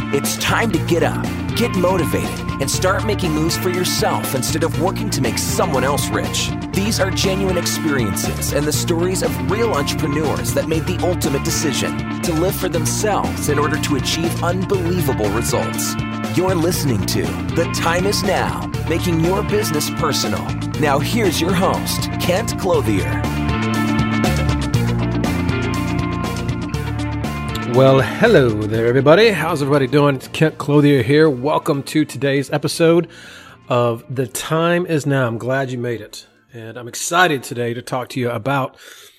It's time to get up, get motivated, and start making moves for yourself instead of working to make someone else rich. These are genuine experiences and the stories of real entrepreneurs that made the ultimate decision to live for themselves in order to achieve unbelievable results. You're listening to The Time Is Now, making your business personal. Now here's your host, Kent Clothier. Well, hello there, everybody. How's everybody doing? It's Kent Clothier here. Welcome to today's episode of The Time Is Now. I'm glad you made it. And I'm excited today to talk to you about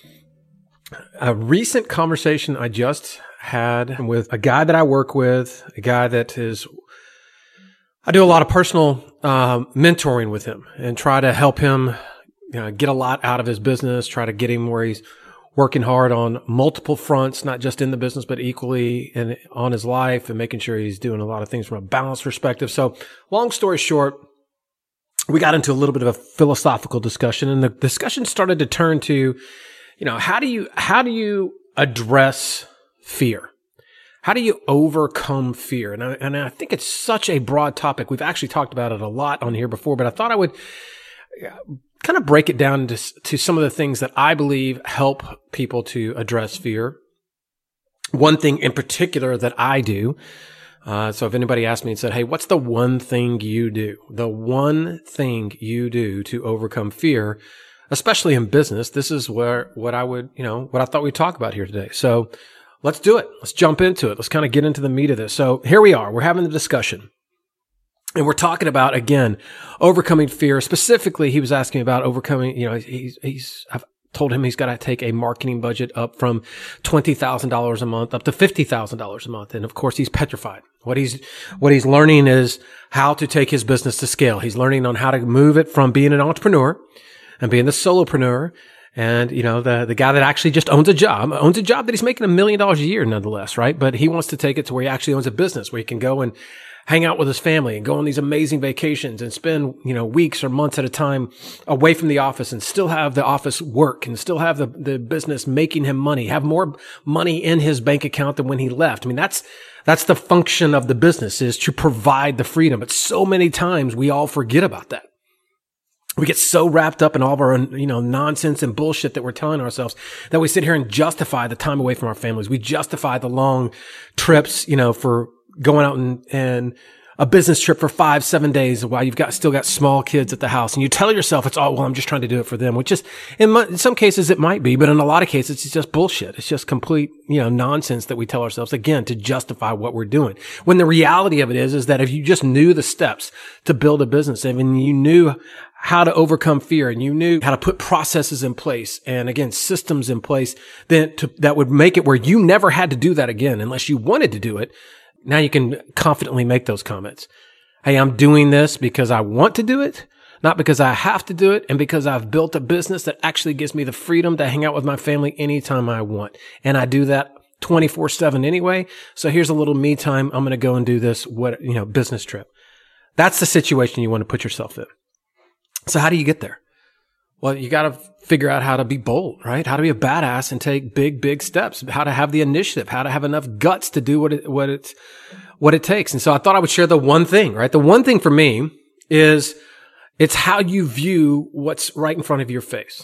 a recent conversation I just had with a guy that I work with, a guy that is, I do a lot of personal mentoring with him and try to help him get a lot out of his business, try to get him where he's working hard on multiple fronts, not just in the business, but equally on his life and making sure he's doing a lot of things from a balanced perspective. So long story short, we got into a little bit of a philosophical discussion, and the discussion started to turn to, how do you address fear? How do you overcome fear? And I think it's such a broad topic. We've actually talked about it a lot on here before, but I thought I would kind of break it down to some of the things that I believe help people to address fear. One thing in particular that I do, so if anybody asked me and said, hey, what's the one thing you do? The one thing you do to overcome fear, especially in business, this is what I thought we'd talk about here today. So let's do it. Let's jump into it. Let's kind of get into the meat of this. So here we are. We're having the discussion. And we're talking about, again, overcoming fear. Specifically, he was asking about overcoming, I've told him he's got to take a marketing budget up from $20,000 a month up to $50,000 a month. And of course, he's petrified. What he's learning is how to take his business to scale. He's learning on how to move it from being an entrepreneur and being the solopreneur. And, the guy that actually just owns a job that he's making $1 million a year nonetheless, right? But he wants to take it to where he actually owns a business where he can go and hang out with his family and go on these amazing vacations and spend, weeks or months at a time away from the office and still have the office work and still have the business making him money, have more money in his bank account than when he left. I mean, that's the function of the business, is to provide the freedom. But so many times we all forget about that. We get so wrapped up in all of our, nonsense and bullshit that we're telling ourselves that we sit here and justify the time away from our families. We justify the long trips, for going out and a business trip for 5-7 days while you've still got small kids at the house. And you tell yourself it's I'm just trying to do it for them, which is in some cases it might be, but in a lot of cases it's just bullshit. It's just complete, nonsense that we tell ourselves, again, to justify what we're doing. When the reality of it is that if you just knew the steps to build a business, and you knew how to overcome fear, and you knew how to put processes in place and, again, systems in place, then that would make it where you never had to do that again unless you wanted to do it. Now you can confidently make those comments. Hey, I'm doing this because I want to do it, not because I have to do it, and because I've built a business that actually gives me the freedom to hang out with my family anytime I want. And I do that 24/7 anyway. So here's a little me time. I'm going to go and do this, business trip. That's the situation you want to put yourself in. So how do you get there? Well, you got to figure out how to be bold, right? How to be a badass and take big, big steps, how to have the initiative, how to have enough guts to do what it takes. And so I thought I would share the one thing, right? The one thing for me is it's how you view what's right in front of your face.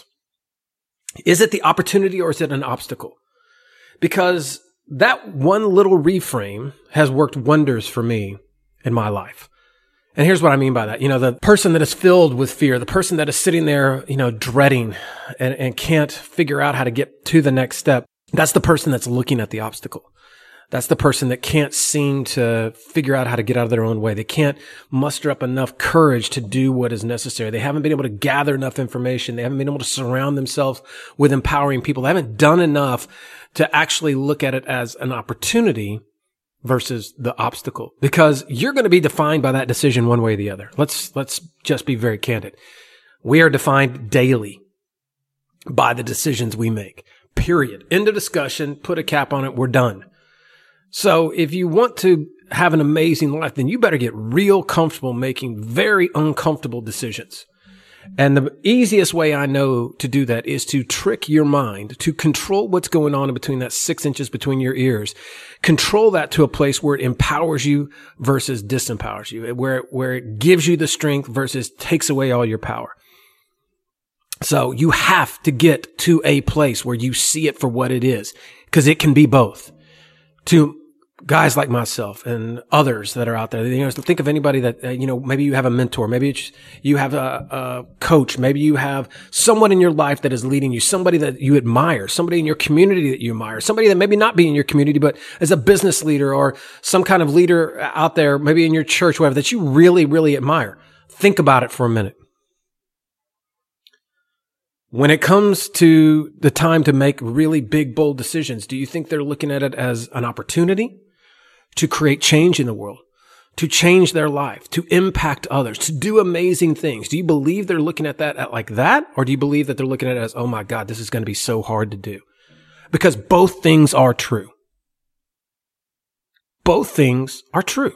Is it the opportunity or is it an obstacle? Because that one little reframe has worked wonders for me in my life. And here's what I mean by that. The person that is filled with fear, the person that is sitting there, dreading and can't figure out how to get to the next step, that's the person that's looking at the obstacle. That's the person that can't seem to figure out how to get out of their own way. They can't muster up enough courage to do what is necessary. They haven't been able to gather enough information. They haven't been able to surround themselves with empowering people. They haven't done enough to actually look at it as an opportunity versus the obstacle, because you're going to be defined by that decision one way or the other. Let's just be very candid. We are defined daily by the decisions we make, period. End of discussion. Put a cap on it. We're done. So if you want to have an amazing life, then you better get real comfortable making very uncomfortable decisions. And the easiest way I know to do that is to trick your mind, to control what's going on in between that 6 inches between your ears. Control that to a place where it empowers you versus disempowers you, where it gives you the strength versus takes away all your power. So you have to get to a place where you see it for what it is, because it can be both. To guys like myself and others that are out there, think of anybody that, maybe you have a mentor, maybe you have a coach, maybe you have someone in your life that is leading you, somebody that you admire, somebody in your community that you admire, somebody that maybe not be in your community, but as a business leader or some kind of leader out there, maybe in your church, whatever, that you really, really admire. Think about it for a minute. When it comes to the time to make really big, bold decisions, do you think they're looking at it as an opportunity to create change in the world, to change their life, to impact others, to do amazing things? Do you believe they're looking at that like that? Or do you believe that they're looking at it as, oh my God, this is going to be so hard to do? Because both things are true. Both things are true.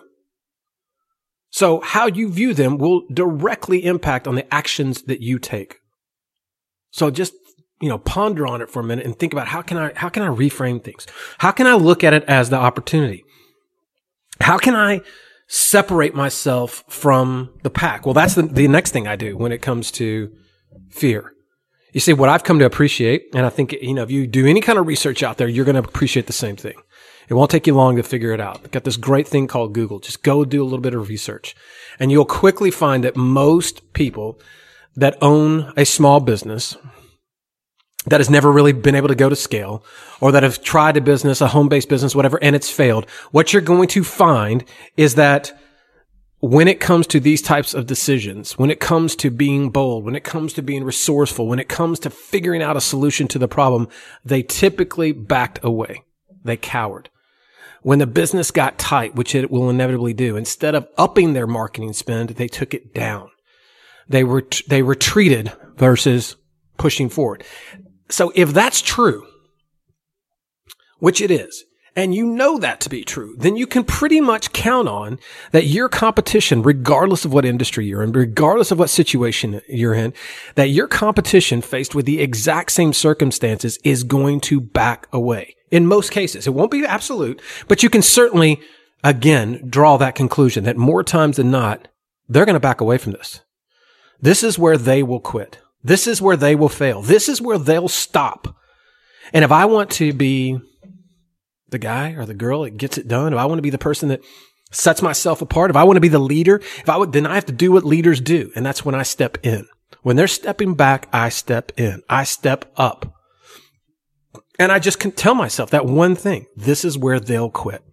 So how you view them will directly impact on the actions that you take. So just, ponder on it for a minute and think about how can I reframe things? How can I look at it as the opportunity? How can I separate myself from the pack? Well, that's the next thing I do when it comes to fear. You see, what I've come to appreciate, and I think, if you do any kind of research out there, you're going to appreciate the same thing. It won't take you long to figure it out. I've got this great thing called Google. Just go do a little bit of research, and you'll quickly find that most people that own a small business that has never really been able to go to scale, or that have tried a business, a home-based business, whatever, and it's failed, what you're going to find is that when it comes to these types of decisions, when it comes to being bold, when it comes to being resourceful, when it comes to figuring out a solution to the problem, they typically backed away. They cowered. When the business got tight, which it will inevitably do, instead of upping their marketing spend, they took it down. They retreated versus pushing forward. So if that's true, which it is, and you know that to be true, then you can pretty much count on that your competition, regardless of what industry you're in, regardless of what situation you're in, that your competition faced with the exact same circumstances is going to back away. In most cases, it won't be absolute, but you can certainly, again, draw that conclusion that more times than not, they're going to back away from this. This is where they will quit. This is where they will fail. This is where they'll stop. And if I want to be the guy or the girl that gets it done, if I want to be the person that sets myself apart, if I want to be the leader, then I have to do what leaders do. And that's when I step in. When they're stepping back, I step in. I step up. And I just can tell myself that one thing. This is where they'll quit.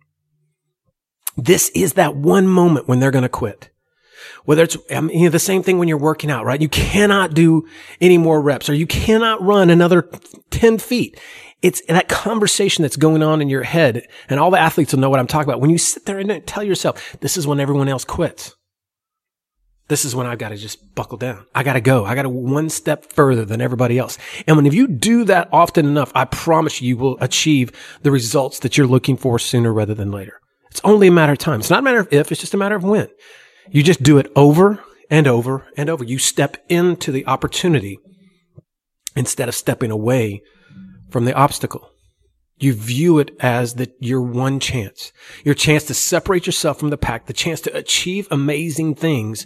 This is that one moment when they're going to quit. Whether it's, the same thing when you're working out, right? You cannot do any more reps, or you cannot run another 10 feet. It's that conversation that's going on in your head, and all the athletes will know what I'm talking about. When you sit there and tell yourself, this is when everyone else quits. This is when I've got to just buckle down. I got to go. I got to one step further than everybody else. And if you do that often enough, I promise you will achieve the results that you're looking for sooner rather than later. It's only a matter of time. It's not a matter of if, it's just a matter of when. You just do it over and over and over. You step into the opportunity instead of stepping away from the obstacle. You view it as your one chance, your chance to separate yourself from the pack, the chance to achieve amazing things,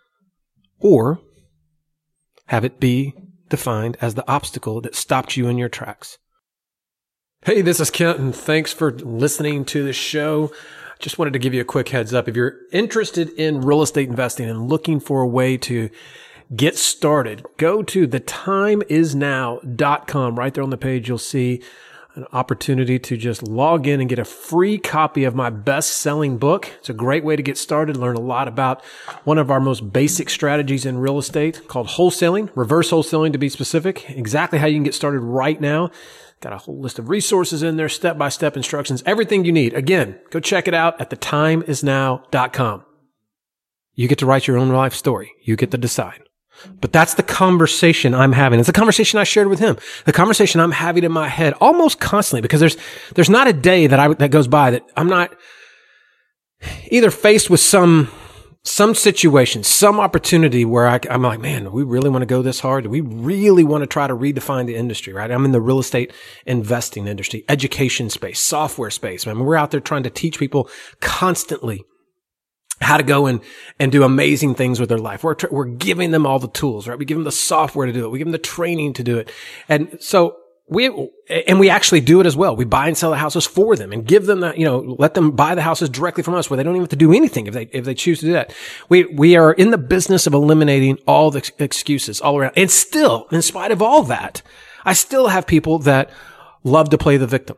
or have it be defined as the obstacle that stopped you in your tracks. Hey, this is Kent, and thanks for listening to the show. Just wanted to give you a quick heads up. If you're interested in real estate investing and looking for a way to get started, go to thetimeisnow.com. Right there on the page, you'll see an opportunity to just log in and get a free copy of my best-selling book. It's a great way to get started, learn a lot about one of our most basic strategies in real estate called wholesaling, reverse wholesaling to be specific, exactly how you can get started right now. Got a whole list of resources in there, step-by-step instructions, everything you need. Again, go check it out at thetimeisnow.com. You get to write your own life story. You get to decide. But that's the conversation I'm having. It's the conversation I shared with him. The conversation I'm having in my head almost constantly, because there's not a day that goes by that I'm not either faced with some some situation, some opportunity where I'm like, man, do we really want to go this hard? Do we really want to try to redefine the industry, right? I'm in the real estate investing industry, education space, software space. I mean, we're out there trying to teach people constantly how to go and do amazing things with their life. We're giving them all the tools, right? We give them the software to do it. We give them the training to do it. And so we actually do it as well. We buy and sell the houses for them and give them that, let them buy the houses directly from us where they don't even have to do anything if they choose to do that. We are in the business of eliminating all the excuses all around. And still, in spite of all that, I still have people that love to play the victim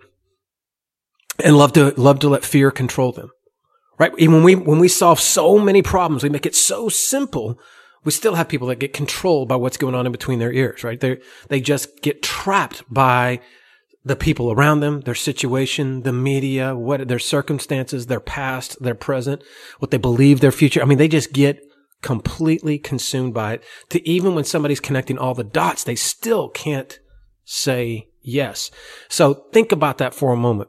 and love to let fear control them. Right? When we solve so many problems, we make it so simple. We still have people that get controlled by what's going on in between their ears, right? They just get trapped by the people around them, their situation, the media, their circumstances, their past, their present, what they believe their future. I mean, they just get completely consumed by it to even when somebody's connecting all the dots, they still can't say yes. So think about that for a moment.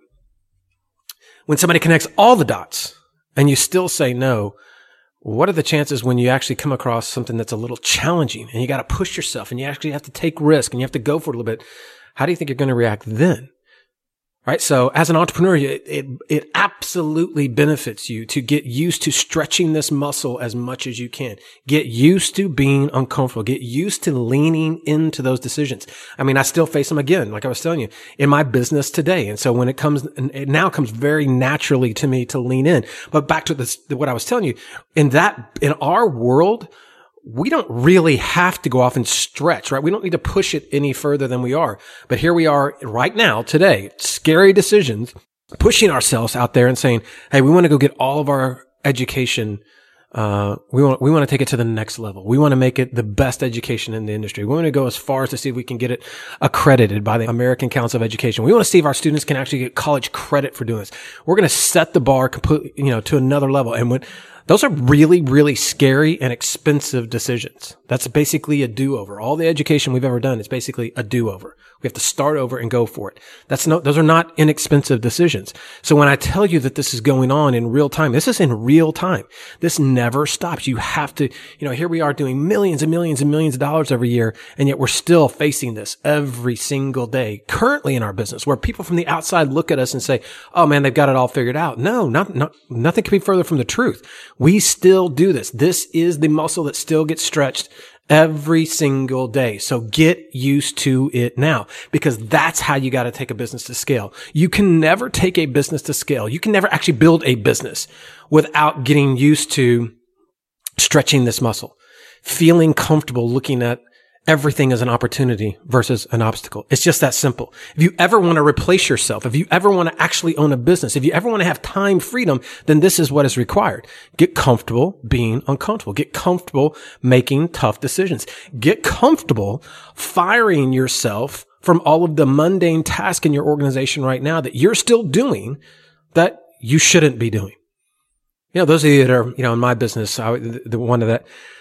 When somebody connects all the dots and you still say no, what are the chances when you actually come across something that's a little challenging and you got to push yourself and you actually have to take risk and you have to go for it a little bit? How do you think you're going to react then? Right? So as an entrepreneur, it absolutely benefits you to get used to stretching this muscle as much as you can. Get used to being uncomfortable. Get used to leaning into those decisions. I mean, I still face them again, like I was telling you, in my business today. And so when it now comes very naturally to me to lean in. But back to what I was telling you, in our world, we don't really have to go off and stretch, right? We don't need to push it any further than we are. But here we are right now, today, scary decisions, pushing ourselves out there and saying, hey, we want to go get all of our education. We want to take it to the next level. We want to make it the best education in the industry. We want to go as far as to see if we can get it accredited by the American Council of Education. We want to see if our students can actually get college credit for doing this. We're going to set the bar completely, to another level. And those are really, really scary and expensive decisions. That's basically a do-over. All the education we've ever done is basically a do-over. We have to start over and go for it. Those are not inexpensive decisions. So when I tell you that this is going on in real time, this is in real time. This never stops. You have to, here we are doing millions and millions and millions of dollars every year, and yet we're still facing this every single day currently in our business where people from the outside look at us and say, oh man, they've got it all figured out. No, nothing could be further from the truth. We still do this. This is the muscle that still gets stretched every single day. So get used to it now, because that's how you got to take a business to scale. You can never take a business to scale. You can never actually build a business without getting used to stretching this muscle, feeling comfortable looking at everything as an opportunity versus an obstacle. It's just that simple. If you ever want to replace yourself, if you ever want to actually own a business, if you ever want to have time freedom, then this is what is required. Get comfortable being uncomfortable. Get comfortable making tough decisions. Get comfortable firing yourself from all of the mundane tasks in your organization right now that you're still doing that you shouldn't be doing. Those of you that are, in my business, the one that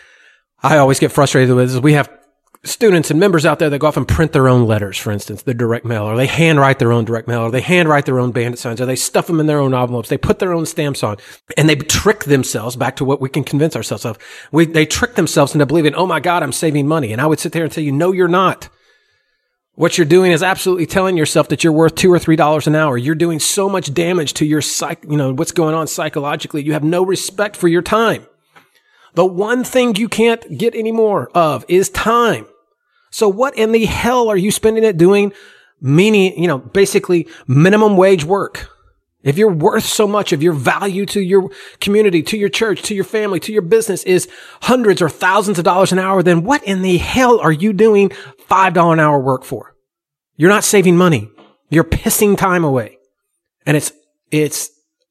I always get frustrated with is we have students and members out there that go off and print their own letters, for instance, the direct mail, or they handwrite their own direct mail, or they handwrite their own bandit signs, or they stuff them in their own envelopes. They put their own stamps on, and they trick themselves back to what we can convince ourselves of. They trick themselves into believing, oh my God, I'm saving money. And I would sit there and tell you, no, you're not. What you're doing is absolutely telling yourself that you're worth $2 or $3 an hour. You're doing so much damage to your what's going on psychologically. You have no respect for your time. The one thing you can't get any more of is time. So what in the hell are you spending it doing? Meaning, basically minimum wage work. If you're worth so much, of your value to your community, to your church, to your family, to your business is hundreds or thousands of dollars an hour, then what in the hell are you doing $5 an hour work for? You're not saving money. You're pissing time away. And it's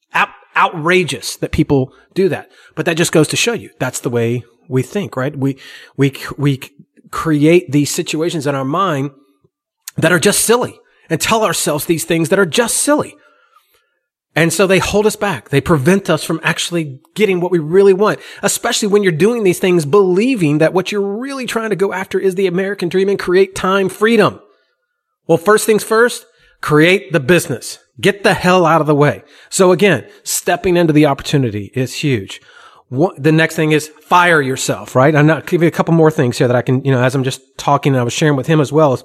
outrageous that people do that. But that just goes to show you that's the way we think, right? We create these situations in our mind that are just silly and tell ourselves these things that are just silly. And so they hold us back. They prevent us from actually getting what we really want, especially when you're doing these things, believing that what you're really trying to go after is the American dream and create time freedom. Well, first things first, create the business. Get the hell out of the way. So again, stepping into the opportunity is huge. The next thing is fire yourself, right? I'm not giving you a couple more things here that I can, as I'm just talking and I was sharing with him as well.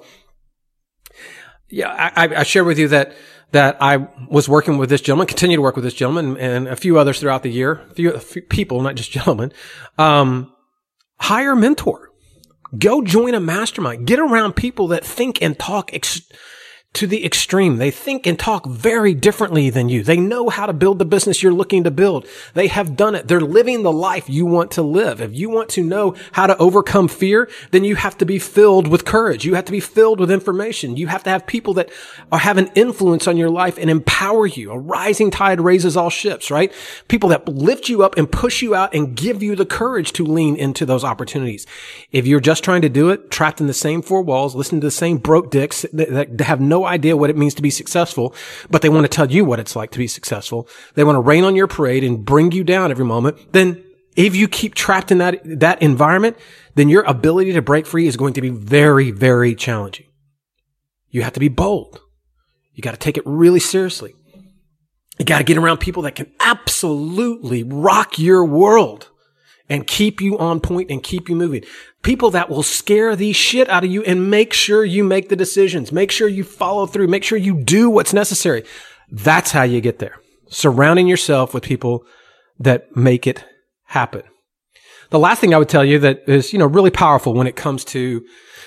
I shared with you that I was working with this gentleman, continue to work with this gentleman and a few others throughout the year, a few people, not just gentlemen. Hire a mentor. Go join a mastermind. Get around people that think and talk to the extreme. They think and talk very differently than you. They know how to build the business you're looking to build. They have done it. They're living the life you want to live. If you want to know how to overcome fear, then you have to be filled with courage. You have to be filled with information. You have to have people that have an influence on your life and empower you. A rising tide raises all ships, right? People that lift you up and push you out and give you the courage to lean into those opportunities. If you're just trying to do it, trapped in the same four walls, listening to the same broke dicks that have no idea what it means to be successful, but they want to tell you what it's like to be successful. They want to rain on your parade and bring you down every moment. Then if you keep trapped in that environment, then your ability to break free is going to be very, very challenging. You have to be bold. You got to take it really seriously. You got to get around people that can absolutely rock your world and keep you on point and keep you moving. People that will scare the shit out of you and make sure you make the decisions. Make sure you follow through. Make sure you do what's necessary. That's how you get there. Surrounding yourself with people that make it happen. The last thing I would tell you that is, really powerful when it comes to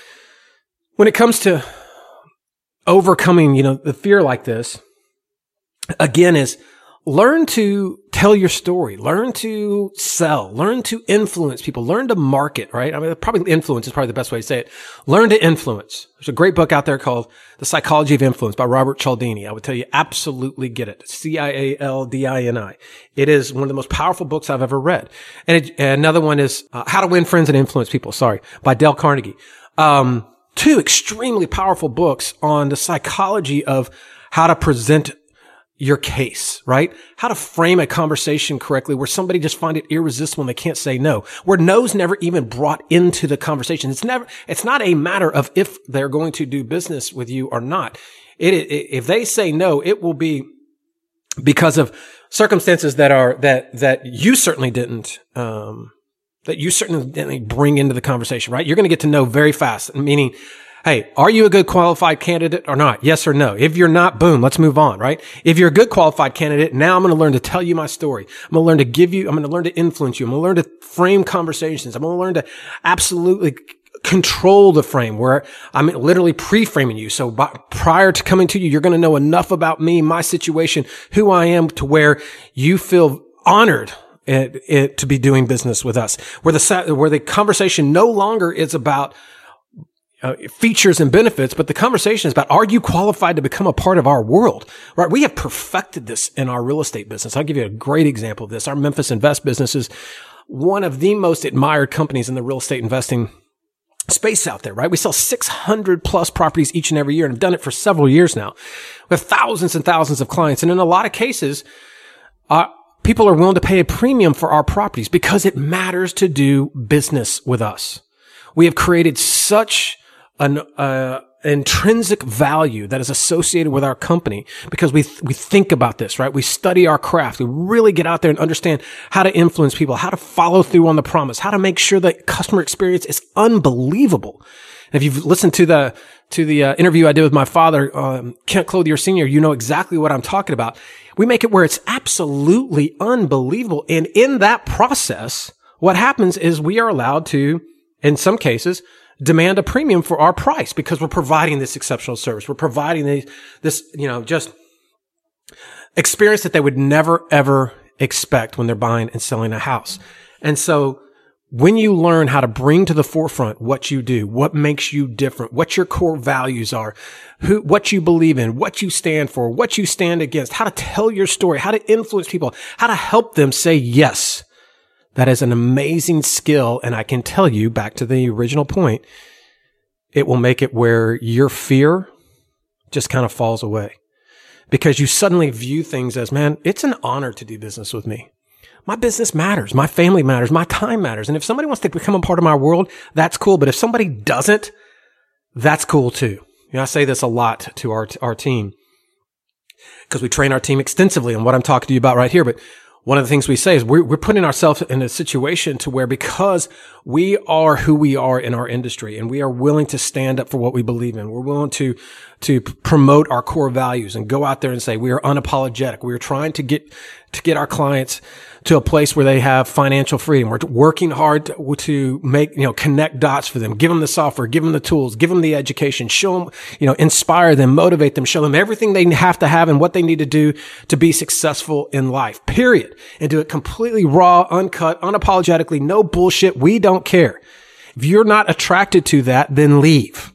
overcoming, the fear like this, again, is learn to tell your story, learn to sell, learn to influence people, learn to market, right? I mean, probably influence is probably the best way to say it. Learn to influence. There's a great book out there called The Psychology of Influence by Robert Cialdini. I would tell you absolutely get it. Cialdini. It is one of the most powerful books I've ever read. And another one is How to Win Friends and Influence People, by Dale Carnegie. Two extremely powerful books on the psychology of how to present your case, right? How to frame a conversation correctly where somebody just find it irresistible and they can't say no, where no's never even brought into the conversation. It's not a matter of if they're going to do business with you or not. If they say no, it will be because of circumstances that you certainly didn't bring into the conversation, right? You're going to get to know very fast, meaning, hey, are you a good qualified candidate or not? Yes or no? If you're not, boom, let's move on, right? If you're a good qualified candidate, now I'm going to learn to tell you my story. I'm going to learn to influence you. I'm going to learn to frame conversations. I'm going to learn to absolutely control the frame where I'm literally pre-framing you. So prior to coming to you, you're going to know enough about me, my situation, who I am to where you feel honored to be doing business with us, where the conversation no longer is about features and benefits, but the conversation is about, are you qualified to become a part of our world? Right? We have perfected this in our real estate business. I'll give you a great example of this. Our Memphis Invest business is one of the most admired companies in the real estate investing space out there, right? We sell 600 plus properties each and every year and have done it for several years now. We have thousands and thousands of clients. And in a lot of cases, people are willing to pay a premium for our properties because it matters to do business with us. We have created such an intrinsic value that is associated with our company because we think about this, right? We study our craft. We really get out there and understand how to influence people, how to follow through on the promise, how to make sure that customer experience is unbelievable. And if you've listened to the interview I did with my father, Kent Clothier Sr., you know exactly what I'm talking about. We make it where it's absolutely unbelievable. And in that process, what happens is we are allowed to, in some cases, demand a premium for our price because we're providing this exceptional service. We're providing this, just experience that they would never, ever expect when they're buying and selling a house. And so when you learn how to bring to the forefront what you do, what makes you different, what your core values are, what you believe in, what you stand for, what you stand against, how to tell your story, how to influence people, how to help them say yes. That is an amazing skill. And I can tell you, back to the original point, it will make it where your fear just kind of falls away because you suddenly view things as, man, it's an honor to do business with me. My business matters. My family matters. My time matters. And if somebody wants to become a part of my world, that's cool. But if somebody doesn't, that's cool too. I say this a lot to our team because we train our team extensively on what I'm talking to you about right here. But one of the things we say is we're putting ourselves in a situation to where, because we are who we are in our industry and we are willing to stand up for what we believe in, we're willing to promote our core values and go out there and say we are unapologetic. We are trying to get our clients to a place where they have financial freedom. We're working hard to make, connect dots for them, give them the software, give them the tools, give them the education, show them, inspire them, motivate them, show them everything they have to have and what they need to do to be successful in life, period. And do it completely raw, uncut, unapologetically, no bullshit. We don't care. If you're not attracted to that, then leave.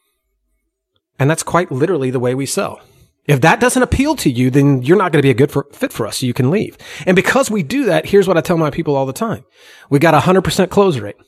And that's quite literally the way we sell. If that doesn't appeal to you, then you're not going to be a good fit for us, so you can leave. And because we do that, here's what I tell my people all the time. We got 100% close rate.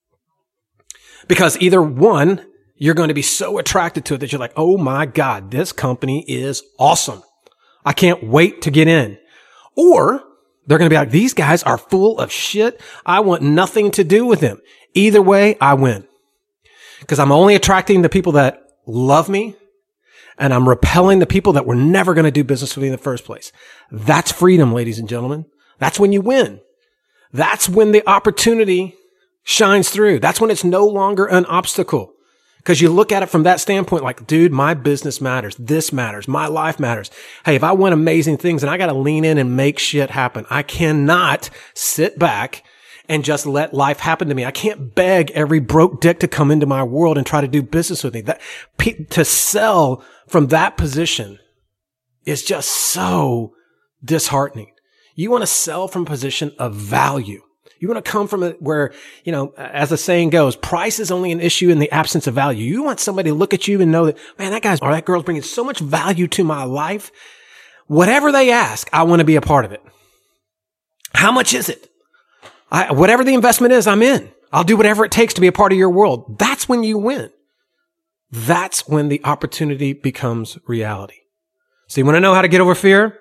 Because either one, you're going to be so attracted to it that you're like, oh my God, this company is awesome. I can't wait to get in. Or they're going to be like, these guys are full of shit. I want nothing to do with them. Either way, I win. Because I'm only attracting the people that love me, and I'm repelling the people that were never going to do business with me in the first place. That's freedom, ladies and gentlemen. That's when you win. That's when the opportunity shines through. That's when it's no longer an obstacle. Because you look at it from that standpoint, like, dude, my business matters. This matters. My life matters. Hey, if I want amazing things, then I got to lean in and make shit happen. I cannot sit back and just let life happen to me. I can't beg every broke dick to come into my world and try to do business with me. To sell from that position is just so disheartening. You want to sell from a position of value. You want to come from where, as the saying goes, price is only an issue in the absence of value. You want somebody to look at you and know that, man, that guy's or that girl's bringing so much value to my life. Whatever they ask, I want to be a part of it. How much is it? Whatever the investment is, I'm in. I'll do whatever it takes to be a part of your world. That's when you win. That's when the opportunity becomes reality. So you want to know how to get over fear?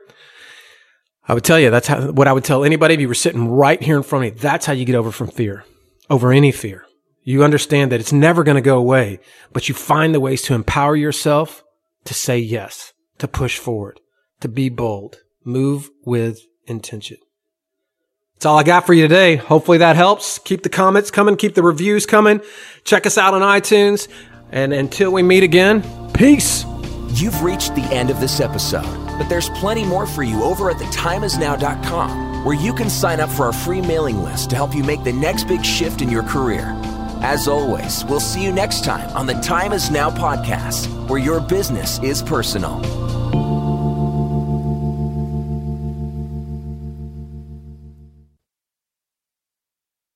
I would tell you, that's what I would tell anybody if you were sitting right here in front of me. That's how you get over from fear, over any fear. You understand that it's never going to go away, but you find the ways to empower yourself to say yes, to push forward, to be bold, move with intention. That's all I got for you today. Hopefully that helps. Keep the comments coming. Keep the reviews coming. Check us out on iTunes. And until we meet again, peace. You've reached the end of this episode, but there's plenty more for you over at thetimeisnow.com, where you can sign up for our free mailing list to help you make the next big shift in your career. As always, we'll see you next time on the Time Is Now podcast, where your business is personal.